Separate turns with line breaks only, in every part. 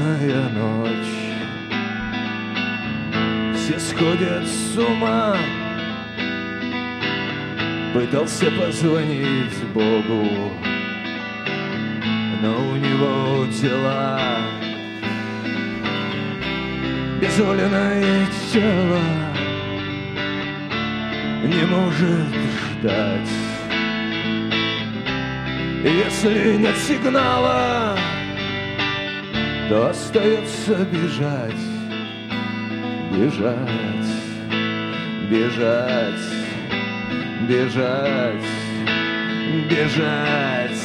безлунная ночь. Все сходят с ума. Пытался позвонить Богу, но у него дела. Безволенное тело не может ждать. Если нет сигнала, то остается бежать, бежать, бежать, бежать, бежать.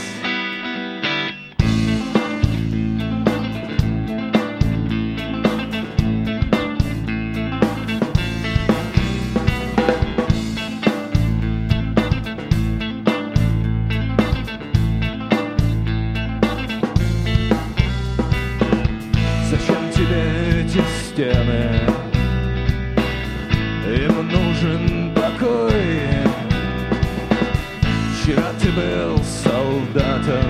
Зачем тебе эти стены? Им нужен покой. Вчера ты был солдатом,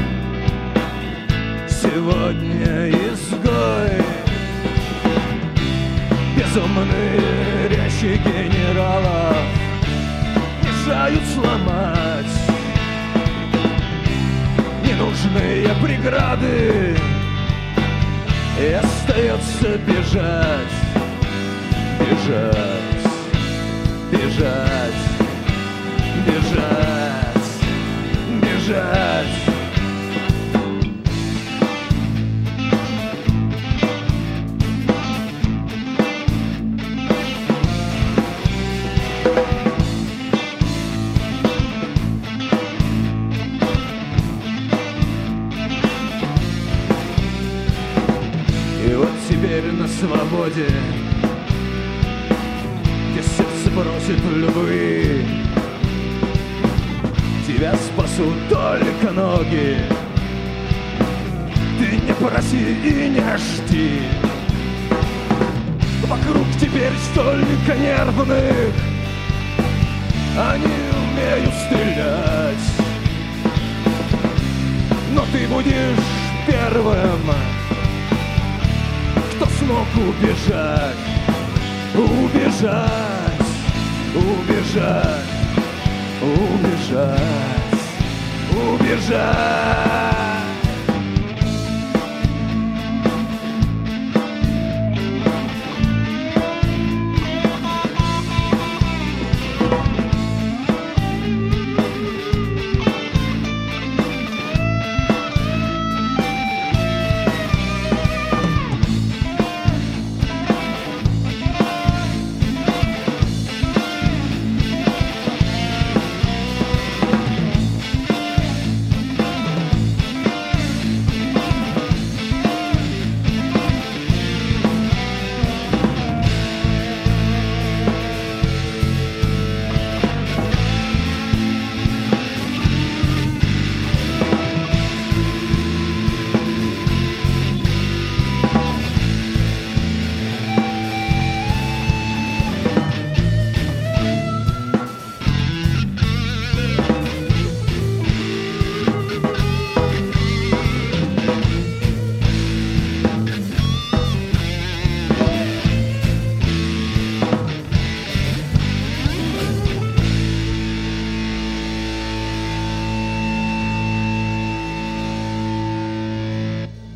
сегодня изгой. Безумные речи генералов мешают сломать ненужные преграды. И остается бежать, бежать, бежать, бежать, бежать. И вот теперь на свободе, где сердце просит любви, тебя спасут только ноги. Ты не проси и не жди. Вокруг теперь столько нервных, они умеют стрелять. Но ты будешь первым, кто смог убежать, убежать, убежать, убежать, убежать.